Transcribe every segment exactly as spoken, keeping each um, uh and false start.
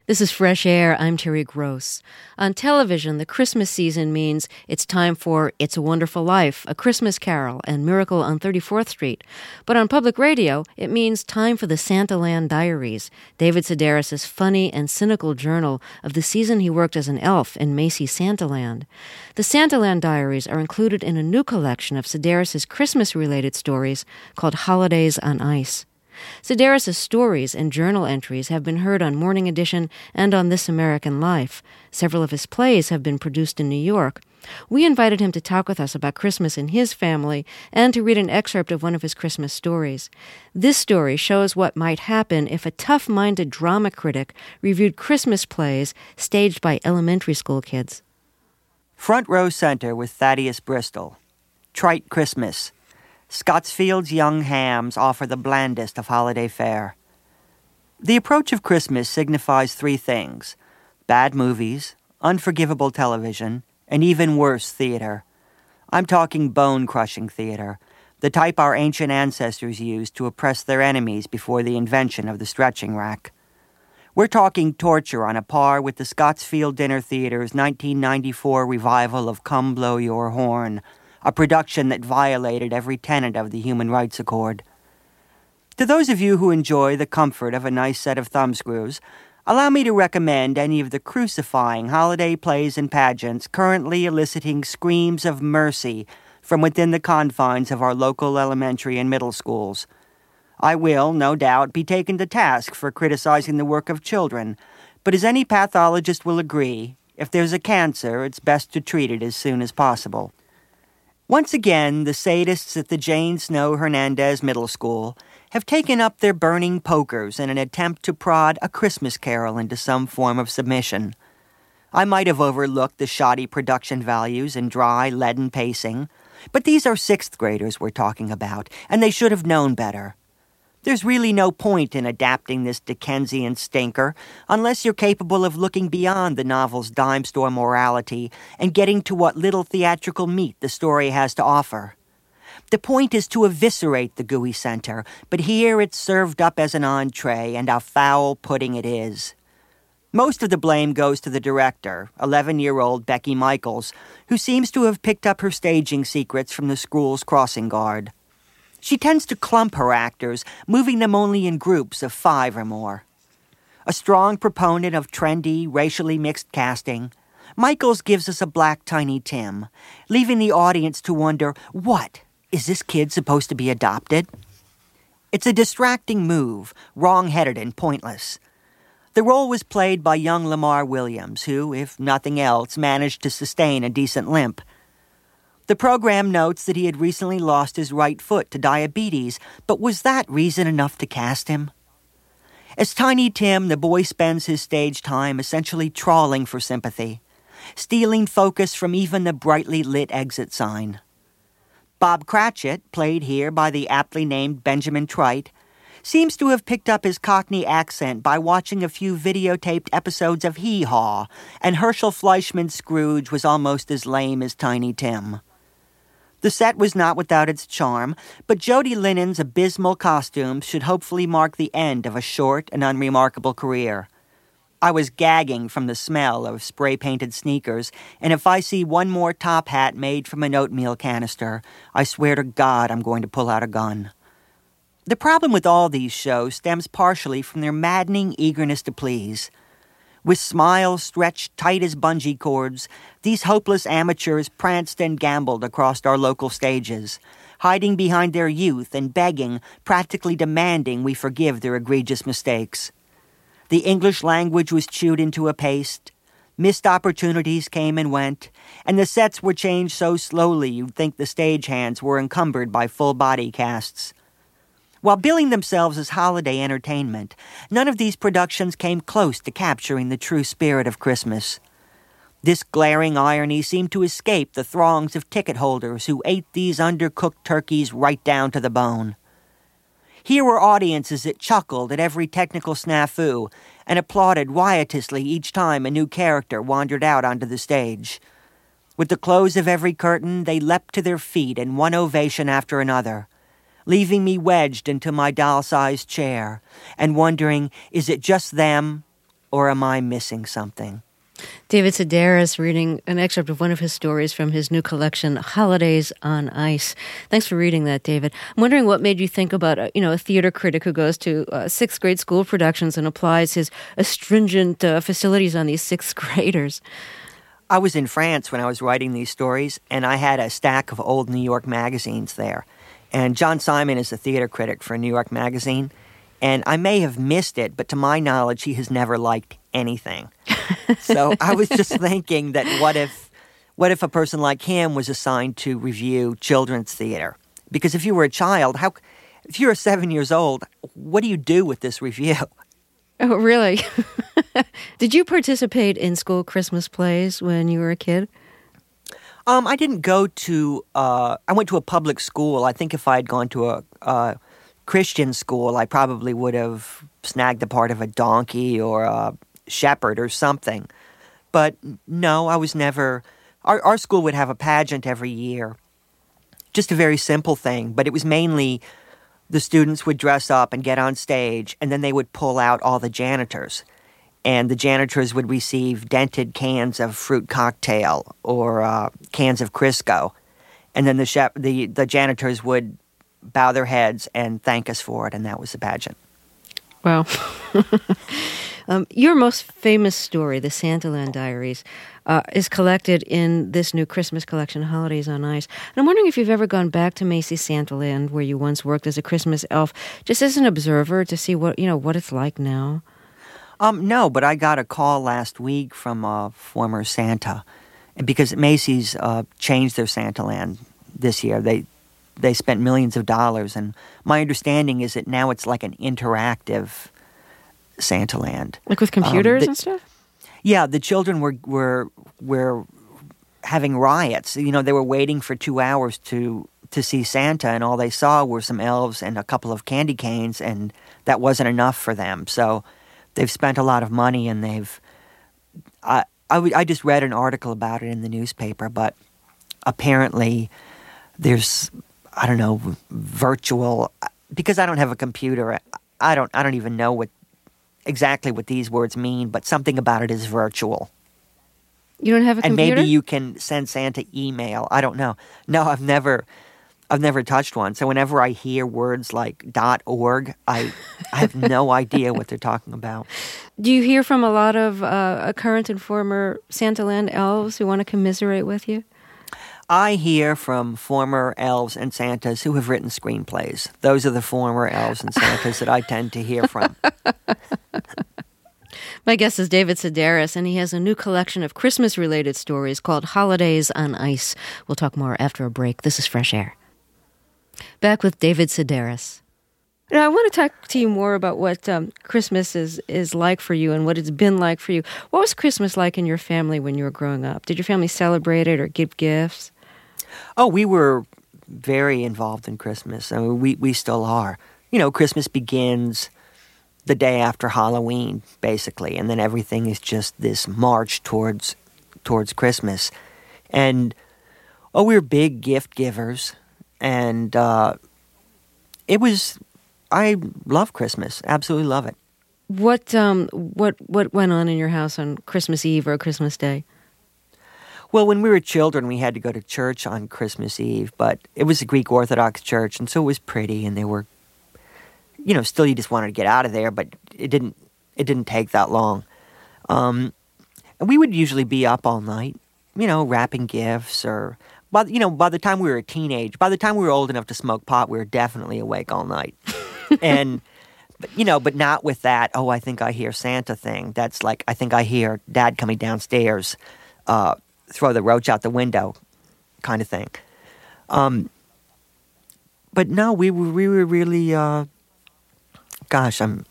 This is Fresh Air. I'm Terry Gross. On television, the Christmas season means it's time for It's a Wonderful Life, A Christmas Carol, and Miracle on thirty-fourth Street. But on public radio, it means time for the Santaland Diaries, David Sedaris' funny and cynical journal of the season he worked as an elf in Macy's Santaland. The Santaland Diaries are included in a new collection of Sedaris' Christmas-related stories called Holidays on Ice. Sedaris' stories and journal entries have been heard on Morning Edition and on This American Life. Several of his plays have been produced in New York. We invited him to talk with us about Christmas in his family and to read an excerpt of one of his Christmas stories. This story shows what might happen if a tough-minded drama critic reviewed Christmas plays staged by elementary school kids. Front Row Center with Thaddeus Bristol. Trite Christmas. Scottsfield's young hams offer the blandest of holiday fare. The approach of Christmas signifies three things: bad movies, unforgivable television, and even worse theater. I'm talking bone-crushing theater, the type our ancient ancestors used to oppress their enemies before the invention of the stretching rack. We're talking torture on a par with the Scottsfield Dinner Theater's nineteen ninety-four revival of Come Blow Your Horn, a production that violated every tenet of the Human Rights Accord. To those of you who enjoy the comfort of a nice set of thumbscrews, allow me to recommend any of the crucifying holiday plays and pageants currently eliciting screams of mercy from within the confines of our local elementary and middle schools. I will, no doubt, be taken to task for criticizing the work of children, but as any pathologist will agree, if there's a cancer, it's best to treat it as soon as possible. Once again, the sadists at the Jane Snow Hernandez Middle School have taken up their burning pokers in an attempt to prod A Christmas Carol into some form of submission. I might have overlooked the shoddy production values and dry, leaden pacing, but these are sixth graders we're talking about, and they should have known better. There's really no point in adapting this Dickensian stinker unless you're capable of looking beyond the novel's dime store morality and getting to what little theatrical meat the story has to offer. The point is to eviscerate the gooey center, but here it's served up as an entree, and a foul pudding it is. Most of the blame goes to the director, eleven-year-old Becky Michaels, who seems to have picked up her staging secrets from the school's crossing guard. She tends to clump her actors, moving them only in groups of five or more. A strong proponent of trendy, racially mixed casting, Michaels gives us a black Tiny Tim, leaving the audience to wonder, what, is this kid supposed to be adopted? It's a distracting move, wrong-headed and pointless. The role was played by young Lamar Williams, who, if nothing else, managed to sustain a decent limp. The program notes that he had recently lost his right foot to diabetes, but was that reason enough to cast him? As Tiny Tim, the boy spends his stage time essentially trawling for sympathy, stealing focus from even the brightly lit exit sign. Bob Cratchit, played here by the aptly named Benjamin Trite, seems to have picked up his Cockney accent by watching a few videotaped episodes of Hee Haw, and Herschel Fleischman's Scrooge was almost as lame as Tiny Tim. The set was not without its charm, but Jody Lennon's abysmal costumes should hopefully mark the end of a short and unremarkable career. I was gagging from the smell of spray-painted sneakers, and if I see one more top hat made from an oatmeal canister, I swear to God I'm going to pull out a gun. The problem with all these shows stems partially from their maddening eagerness to please. With smiles stretched tight as bungee cords, these hopeless amateurs pranced and gambled across our local stages, hiding behind their youth and begging, practically demanding we forgive their egregious mistakes. The English language was chewed into a paste, missed opportunities came and went, and the sets were changed so slowly you'd think the stagehands were encumbered by full-body casts. While billing themselves as holiday entertainment, none of these productions came close to capturing the true spirit of Christmas. This glaring irony seemed to escape the throngs of ticket holders who ate these undercooked turkeys right down to the bone. Here were audiences that chuckled at every technical snafu and applauded riotously each time a new character wandered out onto the stage. With the close of every curtain, they leapt to their feet in one ovation after another, leaving me wedged into my doll-sized chair and wondering, is it just them, or am I missing something? David Sedaris reading an excerpt of one of his stories from his new collection, Holidays on Ice. Thanks for reading that, David. I'm wondering what made you think about, a, you know, a theater critic who goes to uh, sixth grade school productions and applies his astringent uh, facilities on these sixth graders. I was in France when I was writing these stories, and I had a stack of old New York magazines there. And John Simon is a theater critic for a New York magazine, and I may have missed it, but to my knowledge, he has never liked anything. So I was just thinking that what if what if a person like him was assigned to review children's theater? Because if you were a child, how if you're seven years old, what do you do with this review? Oh, really? Did you participate in school Christmas plays when you were a kid? Um, I didn't go to, uh, I went to a public school. I think if I had gone to a uh, Christian school, I probably would have snagged the part of a donkey or a shepherd or something. But no, I was never, our, our school would have a pageant every year. Just a very simple thing, but it was mainly the students would dress up and get on stage, and then they would pull out all the janitors. And the janitors would receive dented cans of fruit cocktail or uh, cans of Crisco. And then the, chef, the the janitors would bow their heads and thank us for it, and that was the pageant. Wow. um, your most famous story, the Santaland Diaries, uh, is collected in this new Christmas collection, Holidays on Ice. And I'm wondering if you've ever gone back to Macy's Santaland, where you once worked as a Christmas elf, just as an observer to see what you know what it's like now. Um, no, but I got a call last week from a former Santa, because Macy's uh, changed their Santaland this year. They they spent millions of dollars, and my understanding is that now it's like an interactive Santaland, like with computers um, the, and stuff. Yeah, the children were were were having riots. You know, they were waiting for two hours to to see Santa, and all they saw were some elves and a couple of candy canes, and that wasn't enough for them. So they've spent a lot of money, and they've. I, I, w- I just read an article about it in the newspaper, but apparently there's, I don't know, virtual, because I don't have a computer, I don't I don't even know what exactly what these words mean, but something about it is virtual. You don't have a and computer? And maybe you can send Santa email. I don't know. No, I've never I've never touched one. So whenever I hear words like .org, I I have no idea what they're talking about. Do you hear from a lot of uh, current and former Santaland elves who want to commiserate with you? I hear from former elves and Santas who have written screenplays. Those are the former elves and Santas that I tend to hear from. My guest is David Sedaris, and he has a new collection of Christmas-related stories called Holidays on Ice. We'll talk more after a break. This is Fresh Air. Back with David Sedaris. Now, I want to talk to you more about what um, Christmas is, is like for you and what it's been like for you. What was Christmas like in your family when you were growing up? Did your family celebrate it or give gifts? Oh, we were very involved in Christmas. I mean, we, we still are. You know, Christmas begins the day after Halloween, basically, and then everything is just this march towards towards Christmas. And, oh, we were big gift givers, and uh, it was... I love Christmas. Absolutely love it. What um what what went on in your house on Christmas Eve or Christmas Day? Well, when we were children, we had to go to church on Christmas Eve, but it was a Greek Orthodox church, and so it was pretty, and they were, you know, still you just wanted to get out of there, but it didn't it didn't take that long. Um, and we would usually be up all night, you know, wrapping gifts or. By, you know, by the time we were a teenage, by the time we were old enough to smoke pot, we were definitely awake all night. And, but, you know, but not with that, oh, I think I hear Santa thing. That's like, I think I hear Dad coming downstairs, uh, throw the roach out the window kind of thing. Um, but no, we were, we were really, uh, gosh, I'm,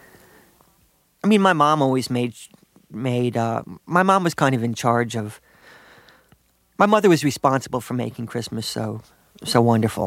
I mean, my mom always made, made, uh, my mom was kind of in charge of, my mother was responsible for making Christmas so, so wonderful.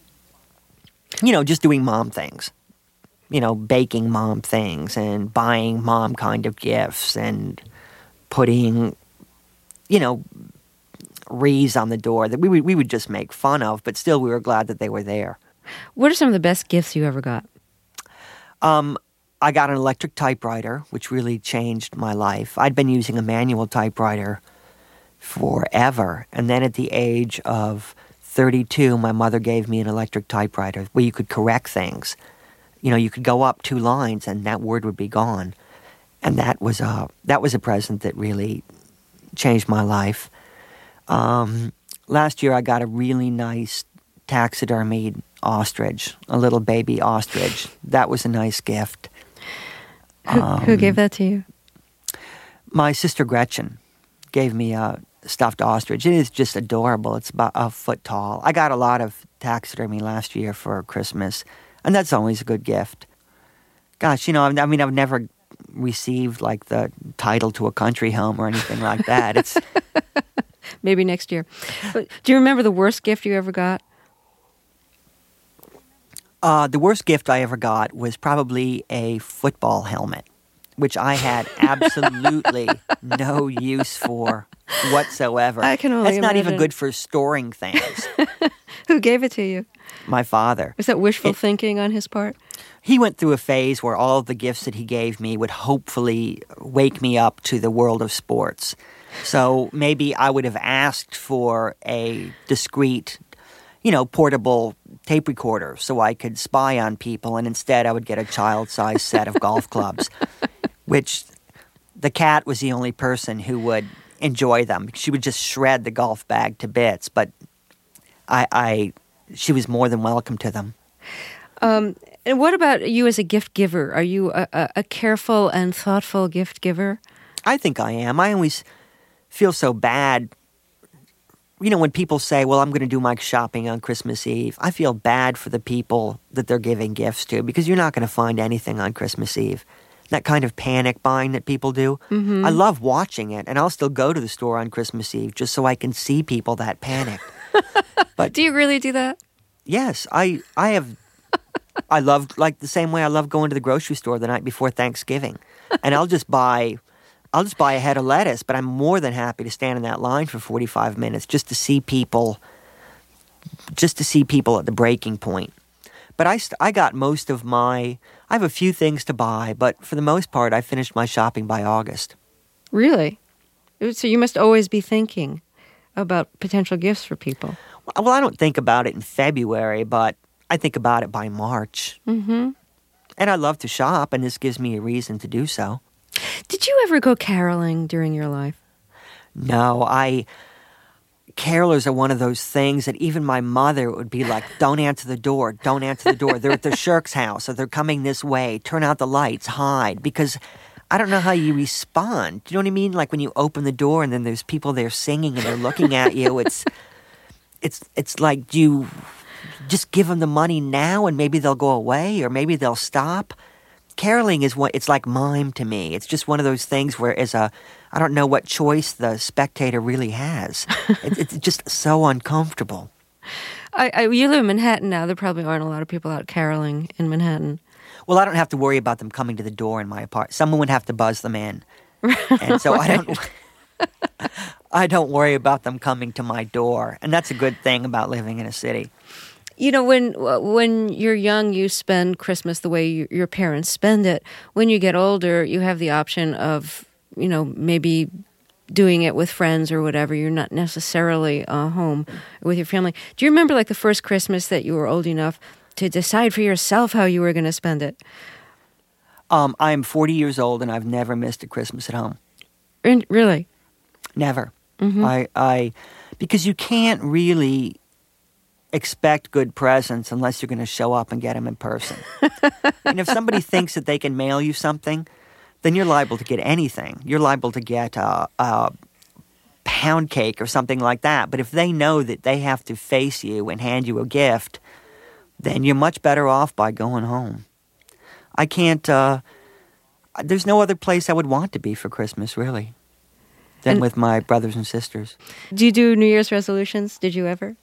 You know, just doing mom things. You know, baking mom things and buying mom kind of gifts and putting, you know, wreaths on the door that we would, we would just make fun of, but still we were glad that they were there. What are some of the best gifts you ever got? Um, I got an electric typewriter, which really changed my life. I'd been using a manual typewriter forever. And then at the age of thirty-two, my mother gave me an electric typewriter where you could correct things. You know, you could go up two lines and that word would be gone. And that was a, that was a present that really changed my life. Um, last year, I got a really nice taxidermied ostrich, a little baby ostrich. That was a nice gift. Who, um, who gave that to you? My sister Gretchen gave me a stuffed ostrich. It is just adorable. It's about a foot tall. I got a lot of taxidermy last year for Christmas, and that's always a good gift. Gosh, you know, I mean, I've never received like the title to a country home or anything like that. It's maybe next year. But do you remember the worst gift you ever got? Uh, the worst gift I ever got was probably a football helmet, which I had absolutely no use for whatsoever. I can only That's not imagine. even good for storing things. Who gave it to you? My father. Was that wishful It- thinking on his part? He went through a phase where all of the gifts that he gave me would hopefully wake me up to the world of sports. So maybe I would have asked for a discreet, you know, portable tape recorder so I could spy on people, and instead I would get a child-sized set of golf clubs, which the cat was the only person who would enjoy them. She would just shred the golf bag to bits, but I, I she was more than welcome to them. Um, and what about you as a gift giver? Are you a, a, a careful and thoughtful gift giver? I think I am. I always feel so bad. You know, when people say, well, I'm going to do my shopping on Christmas Eve, I feel bad for the people that they're giving gifts to because you're not going to find anything on Christmas Eve. That kind of panic buying that people do. Mm-hmm. I love watching it, and I'll still go to the store on Christmas Eve just so I can see people that panicked. But Do you really do that? yes, I, I have... I love, like the same way I love going to the grocery store the night before Thanksgiving. And I'll just buy... I'll just buy a head of lettuce, but I'm more than happy to stand in that line for forty-five minutes just to see people, just to see people at the breaking point. But I, st- I got most of my, I have a few things to buy, but for the most part, I finished my shopping by August. Really? So you must always be thinking about potential gifts for people. Well, I don't think about it in February, but I think about it by March. Mm-hmm. And I love to shop, and this gives me a reason to do so. Did you ever go caroling during your life? No, I... Carolers are one of those things that even my mother would be like, don't answer the door, don't answer the door. They're at the Shirk's house, or they're coming this way. Turn out the lights, hide. Because I don't know how you respond. Do you know what I mean? Like when you open the door and then there's people there singing and they're looking at you. It's, it's, it's like, do you just give them the money now and maybe they'll go away or maybe they'll stop? Caroling is what it's like mime to me. It's just one of those things where as a I don't know what choice the spectator really has. it, it's just so uncomfortable. I, I, you live in Manhattan now. There probably aren't a lot of people out caroling in Manhattan. Well, I don't have to worry about them coming to the door in my apartment. Someone would have to buzz them in, and so Right. I don't. I don't worry about them coming to my door, and that's a good thing about living in a city. You know, when when you're young, you spend Christmas the way you, your parents spend it. When you get older, you have the option of, you know, maybe doing it with friends or whatever. You're not necessarily uh, home with your family. Do you remember, like, the first Christmas that you were old enough to decide for yourself how you were going to spend it? Um, I am forty years old, and I've never missed a Christmas at home. In, really? Never. Mm-hmm. I, I, because you can't really expect good presents unless you're going to show up and get them in person. And if somebody thinks that they can mail you something, then you're liable to get anything. You're liable to get a, a pound cake or something like that. But if they know that they have to face you and hand you a gift, then you're much better off by going home. I can't, uh, there's no other place I would want to be for Christmas, really, than And- with my brothers and sisters. Do you do New Year's resolutions? Did you ever?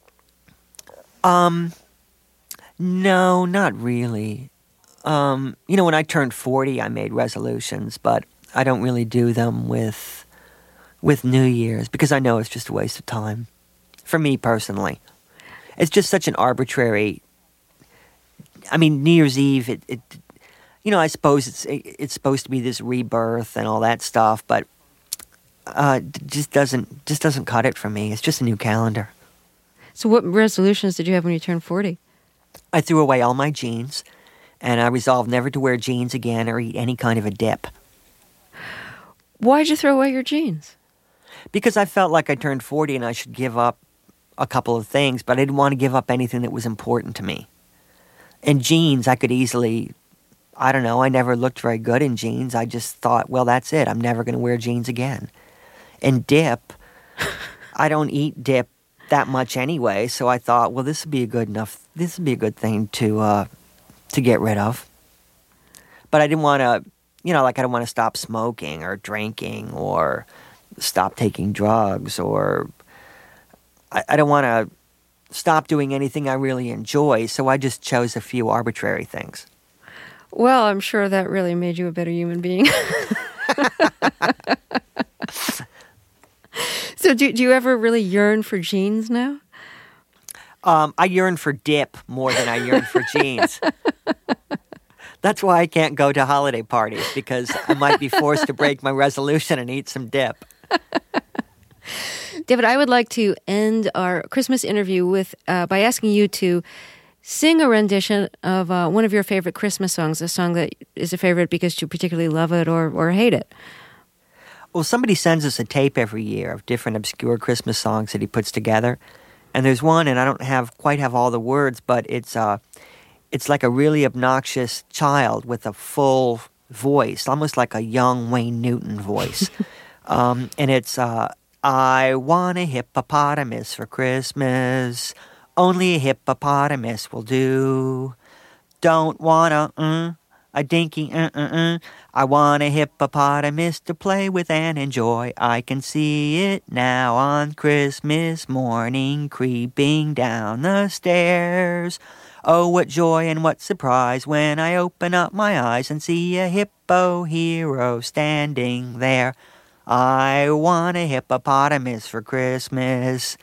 Um, no, not really. Um, you know, when I turned forty, I made resolutions, but I don't really do them with with New Year's because I know it's just a waste of time. For me personally. It's just such an arbitrary... I mean, New Year's Eve, it, it you know, I suppose it's it's supposed to be this rebirth and all that stuff, but uh, it just doesn't just doesn't cut it for me. It's just a new calendar. So what resolutions did you have when you turned forty? I threw away all my jeans, and I resolved never to wear jeans again or eat any kind of a dip. Why'd you throw away your jeans? Because I felt like I turned forty and I should give up a couple of things, but I didn't want to give up anything that was important to me. And jeans, I could easily, I don't know, I never looked very good in jeans. I just thought, well, that's it. I'm never going to wear jeans again. And dip, I don't eat dip that much anyway, so I thought, well, this would be a good enough, this would be a good thing to uh, to get rid of. But I didn't want to, you know, like I don't want to stop smoking or drinking or stop taking drugs, or I, I don't want to stop doing anything I really enjoy, so I just chose a few arbitrary things. Well, I'm sure that really made you a better human being. So do, do you ever really yearn for jeans now? Um, I yearn for dip more than I yearn for jeans. That's why I can't go to holiday parties, because I might be forced to break my resolution and eat some dip. David, I would like to end our Christmas interview with uh, by asking you to sing a rendition of uh, one of your favorite Christmas songs, a song that is a favorite because you particularly love it or, or hate it. Well, somebody sends us a tape every year of different obscure Christmas songs that he puts together. And there's one, and I don't have quite have all the words, but it's uh, it's like a really obnoxious child with a full voice, almost like a young Wayne Newton voice. um, and it's, uh, I want a hippopotamus for Christmas. Only a hippopotamus will do. Don't want a, uh, a dinky, uh, uh, uh. I want a hippopotamus to play with and enjoy. I can see it now on Christmas morning, creeping down the stairs. Oh, what joy and what surprise when I open up my eyes and see a hippo hero standing there. I want a hippopotamus for Christmas.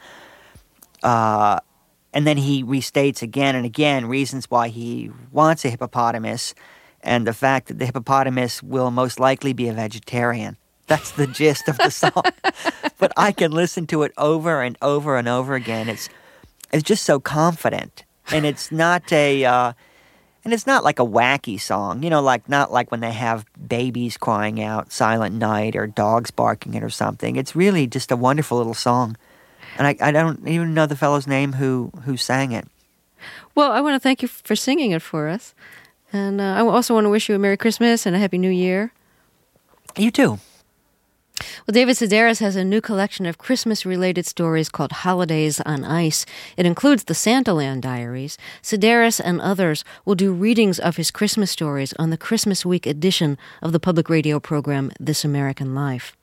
Uh, and then he restates again and again reasons why he wants a hippopotamus, and the fact that the hippopotamus will most likely be a vegetarian. That's the gist of the song. But I can listen to it over and over and over again. It's it's just so confident. And it's not a uh, and it's not like a wacky song, you know, like not like when they have babies crying out Silent Night or dogs barking it or something. It's really just a wonderful little song. And I, I don't even know the fellow's name who, who sang it. Well, I want to thank you for singing it for us. And uh, I also want to wish you a Merry Christmas and a Happy New Year. You too. Well, David Sedaris has a new collection of Christmas-related stories called Holidays on Ice. It includes the Santaland Diaries. Sedaris and others will do readings of his Christmas stories on the Christmas Week edition of the public radio program This American Life.